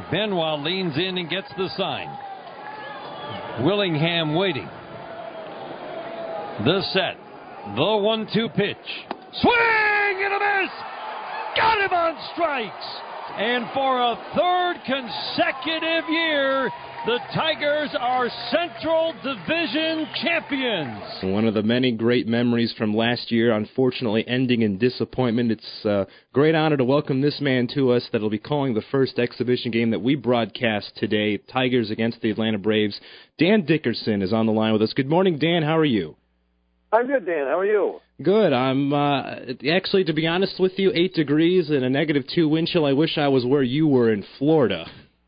Benoit leans in and gets the sign. Willingham waiting. The set. The 1-2 pitch. Swing and a miss! Got him on strikes! And for a third consecutive year, the Tigers are Central Division champions. One of the many great memories from last year, unfortunately ending in disappointment. It's a great honor to welcome this man to us that'll be calling the first exhibition game that we broadcast today, Tigers against the Atlanta Braves. Dan Dickerson is on the line with us. Good morning, Dan. How are you? I'm good, Dan. How are you? Good. I'm actually, to be honest with you, 8 degrees and a -2 wind chill. I wish I was where you were in Florida.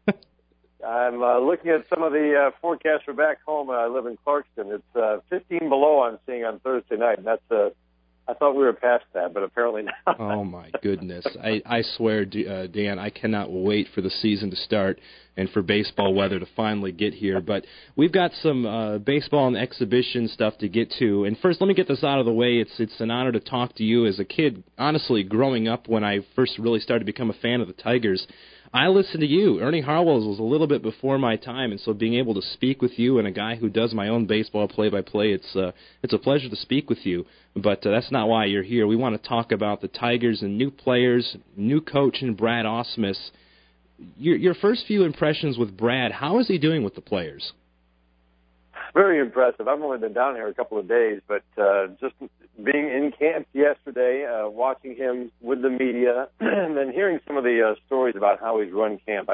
I'm looking at some of the forecasts for back home. I live in Clarkston. It's 15 below I'm seeing on Thursday night. And that's I thought we were past that, but apparently not. Oh, my goodness. I swear, Dan, I cannot wait for the season to start and for baseball weather to finally get here. But we've got some baseball and exhibition stuff to get to. And first, let me get this out of the way. It's an honor to talk to you as a kid. Honestly, growing up when I first really started to become a fan of the Tigers, I listened to you. Ernie Harwell was a little bit before my time, and so being able to speak with you and a guy who does my own baseball play-by-play, it's a pleasure to speak with you. But that's not why you're here. We want to talk about the Tigers and new players, new coach in Brad Ausmus. Your first few impressions with Brad, how is he doing with the players? Very impressive. I've only been down here a couple of days, but just being in camp yesterday, watching him with the media, and then hearing some of the stories about how he's run camp,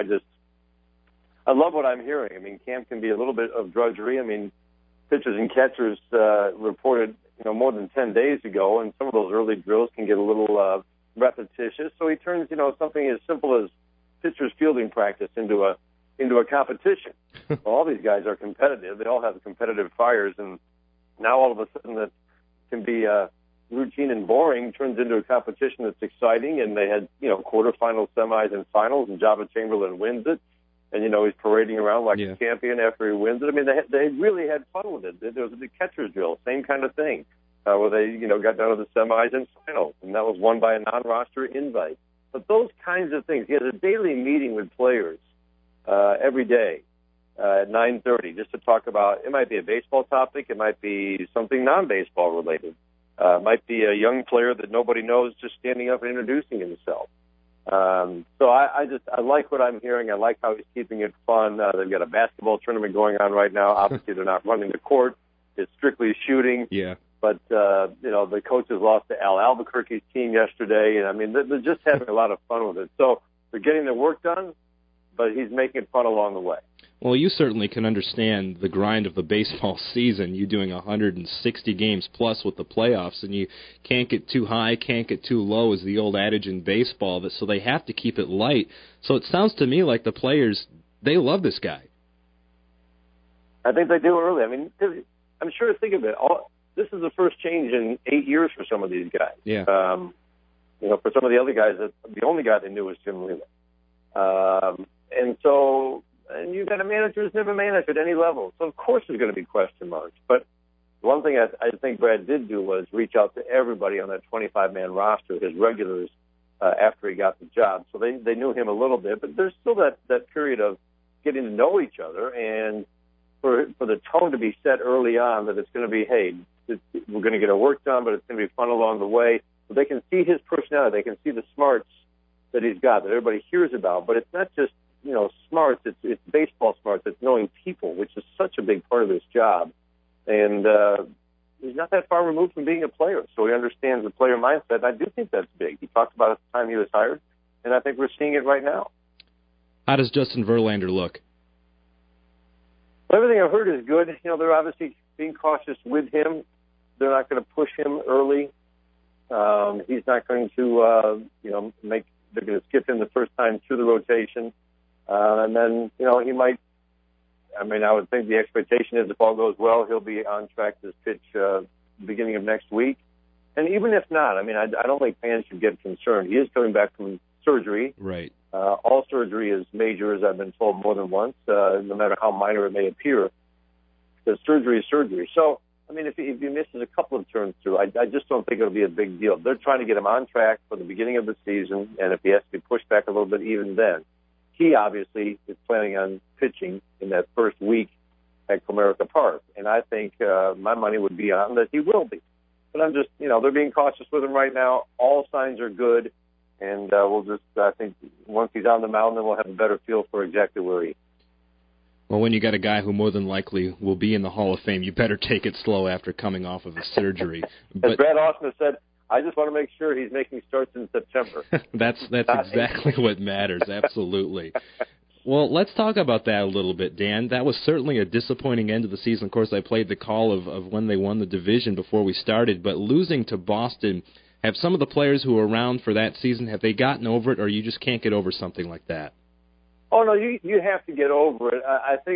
I love what I'm hearing. I mean, camp can be a little bit of drudgery. I mean, pitchers and catchers reported, more than 10 days ago, and some of those early drills can get a little repetitious. So he turns, something as simple as pitchers fielding practice into a competition. Well, all these guys are competitive. They all have competitive fires, and now all of a sudden that can be routine and boring turns into a competition that's exciting. And they had, quarterfinals, semis, and finals, and Java Chamberlain wins it. And, he's parading around like a champion after he wins it. I mean, they really had fun with it. There was the catcher's drill, same kind of thing, where they, got down to the semis and finals, and that was won by a non-roster invite. But those kinds of things, he has a daily meeting with players every day at 9:30 just to talk about, it might be a baseball topic, it might be something non-baseball related. It might be a young player that nobody knows just standing up and introducing himself. So I like what I'm hearing. I like how he's keeping it fun. They've got a basketball tournament going on right now. Obviously, they're not running the court. It's strictly shooting. Yeah. But, the coaches lost to Al Albuquerque's team yesterday. And, they're just having a lot of fun with it. So they're getting their work done, but he's making it fun along the way. Well, you certainly can understand the grind of the baseball season. You doing 160 games plus with the playoffs, and you can't get too high, can't get too low, is the old adage in baseball. So they have to keep it light. So it sounds to me like the players, they love this guy. I think they do early. I'm sure, think of it. This is the first change in 8 years for some of these guys. Yeah. For some of the other guys, the only guy they knew was Jim Leyland. And you've got a manager who's never managed at any level. So, of course, there's going to be question marks. But one thing I think Brad did do was reach out to everybody on that 25-man roster, his regulars, after he got the job. So they knew him a little bit. But there's still that period of getting to know each other. And for the tone to be set early on that it's going to be, hey, we're going to get our work done, but it's going to be fun along the way. So they can see his personality. They can see the smarts that he's got that everybody hears about. But it's not just smarts, it's baseball smarts, it's knowing people, which is such a big part of this job. And he's not that far removed from being a player, so he understands the player mindset. And I do think that's big. He talked about it at the time he was hired, and I think we're seeing it right now. How does Justin Verlander look? Well, everything I've heard is good. They're obviously being cautious with him. They're not going to push him early. He's not going to, they're going to skip him the first time through the rotation. And then, he might, I would think the expectation is if all goes well, he'll be on track to pitch beginning of next week. And even if not, I don't think fans should get concerned. He is coming back from surgery. Right. All surgery is major, as I've been told more than once, no matter how minor it may appear, because surgery is surgery. So, if he misses a couple of turns through, I just don't think it'll be a big deal. They're trying to get him on track for the beginning of the season, and if he has to be pushed back a little bit, even then. he obviously is planning on pitching in that first week at Comerica Park. And I think my money would be on that he will be. But I'm just, they're being cautious with him right now. All signs are good. And we'll just, I think, once he's on the mound, then we'll have a better feel for exactly where he is. Well, when you got a guy who more than likely will be in the Hall of Fame, you better take it slow after coming off of a surgery. As Brad Austin has said, I just want to make sure he's making starts in September. That's exactly what matters, absolutely. Well, let's talk about that a little bit, Dan. That was certainly a disappointing end of the season. Of course, I played the call of when they won the division before we started, but losing to Boston, have some of the players who were around for that season, have they gotten over it, or you just can't get over something like that? Oh, no, you have to get over it.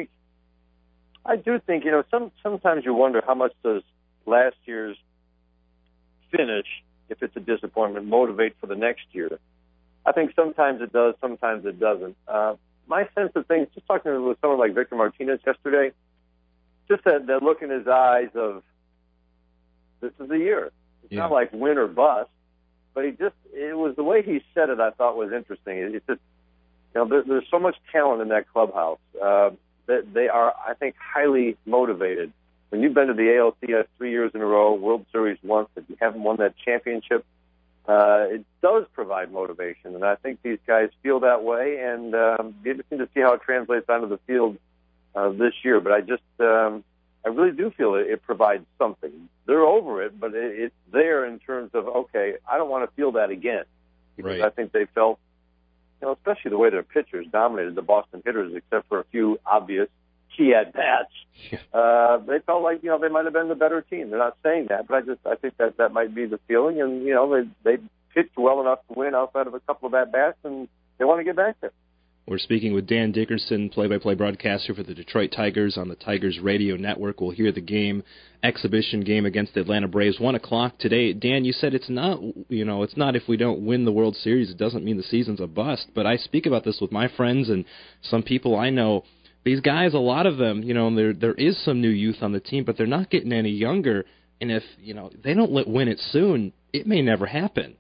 I do think, sometimes you wonder how much does last year's finish, if it's a disappointment, motivate for the next year. I think sometimes it does, sometimes it doesn't. My sense of things, just talking with someone like Victor Martinez yesterday, just that look in his eyes of, this is the year. It's not like win or bust, but it was the way he said it I thought was interesting. It's just, there's so much talent in that clubhouse. They are, I think, highly motivated. When you've been to the ALCS 3 years in a row, World Series once, if you haven't won that championship, it does provide motivation. And I think these guys feel that way, and it'll be interesting to see how it translates onto the field this year. But I really do feel it provides something. They're over it, but it's there in terms of, okay, I don't want to feel that again. Because I think they felt, especially the way their pitchers dominated the Boston hitters, except for a few obvious key at-bats. They felt like, they might have been the better team. They're not saying that, but I think that might be the feeling. And, they pitched well enough to win outside of a couple of at-bats, and they want to get back there. We're speaking with Dan Dickerson, play-by-play broadcaster for the Detroit Tigers on the Tigers Radio Network. We'll hear the exhibition game against the Atlanta Braves, 1 o'clock today. Dan, you said it's not if we don't win the World Series, it doesn't mean the season's a bust. But I speak about this with my friends and some people I know. These guys, a lot of them, there is some new youth on the team, but they're not getting any younger. And if, they don't win it soon, it may never happen.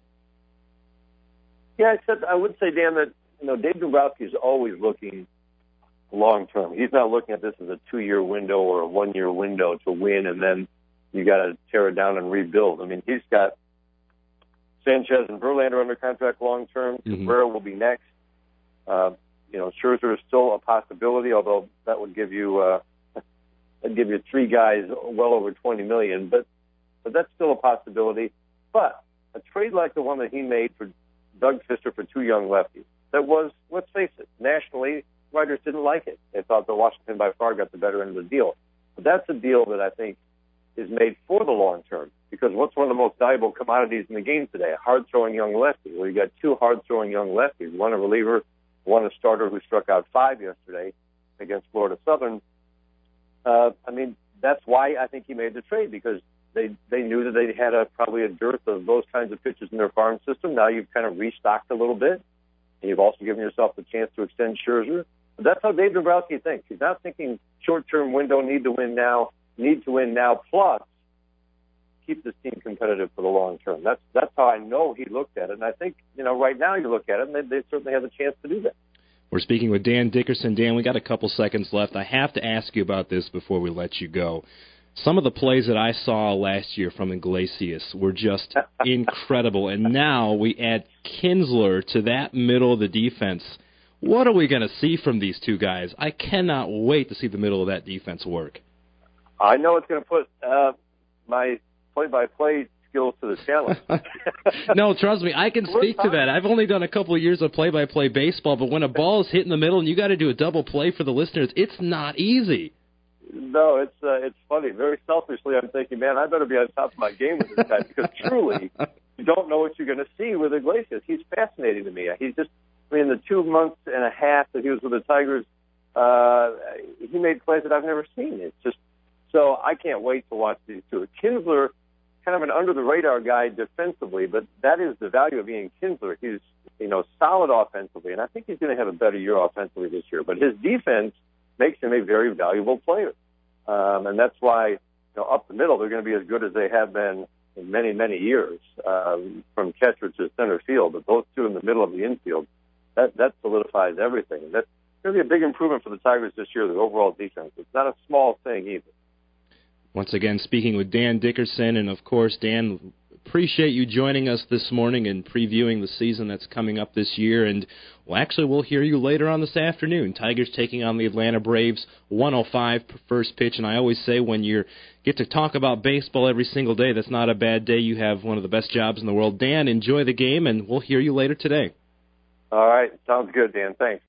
Yeah, except I would say, Dan, that Dave Dombrowski is always looking long-term. He's not looking at this as a 2-year window or a 1-year window to win, and then you got to tear it down and rebuild. I mean, he's got Sanchez and Verlander under contract long-term. Cabrera will be next. Scherzer is still a possibility, although that would give you three guys well over $20 million. But that's still a possibility. But a trade like the one that he made for Doug Fister for 2 young lefties, that was, let's face it, nationally, writers didn't like it. They thought that Washington by far got the better end of the deal. But that's a deal that I think is made for the long term, because what's one of the most valuable commodities in the game today? A hard-throwing young lefty. Well, you got 2 hard-throwing young lefties, one a reliever, one a starter who struck out 5 yesterday against Florida Southern. That's why I think he made the trade, because they knew that they had probably a dearth of those kinds of pitchers in their farm system. Now you've kind of restocked a little bit, and you've also given yourself the chance to extend Scherzer. But that's how Dave Dombrowski thinks. He's not thinking short-term window, need to win now, plus keep this team competitive for the long term. That's how I know he looked at it. And I think, right now you look at it, and they certainly have a chance to do that. We're speaking with Dan Dickerson. Dan, we got a couple seconds left. I have to ask you about this before we let you go. Some of the plays that I saw last year from Iglesias were just incredible. And now we add Kinsler to that middle of the defense. What are we going to see from these two guys? I cannot wait to see the middle of that defense work. I know it's going to put my play-by-play skills to the challenge. No, trust me, I can speak to that. I've only done a couple of years of play-by-play baseball, but when a ball is hit in the middle and you got to do a double play for the listeners, it's not easy. No, it's funny. Very selfishly, I'm thinking, man, I better be on top of my game with this guy, because truly, you don't know what you're going to see with Iglesias. He's fascinating to me. He's just, in the 2 months and a half that he was with the Tigers, he made plays that I've never seen. It's just, so I can't wait to watch these two. Kinsler, kind of an under-the-radar guy defensively, but that is the value of being Kinsler. He's, solid offensively, and I think he's going to have a better year offensively this year. But his defense makes him a very valuable player. And that's why, up the middle, they're going to be as good as they have been in many, many years, from catcher to center field. But those two in the middle of the infield, that solidifies everything. That's going to be a big improvement for the Tigers this year, the overall defense. It's not a small thing either. Once again, speaking with Dan Dickerson, and of course, Dan, appreciate you joining us this morning and previewing the season that's coming up this year. And we'll hear you later on this afternoon. Tigers taking on the Atlanta Braves, 1:05 first pitch. And I always say when you get to talk about baseball every single day, that's not a bad day. You have one of the best jobs in the world. Dan, enjoy the game, and we'll hear you later today. All right. Sounds good, Dan. Thanks.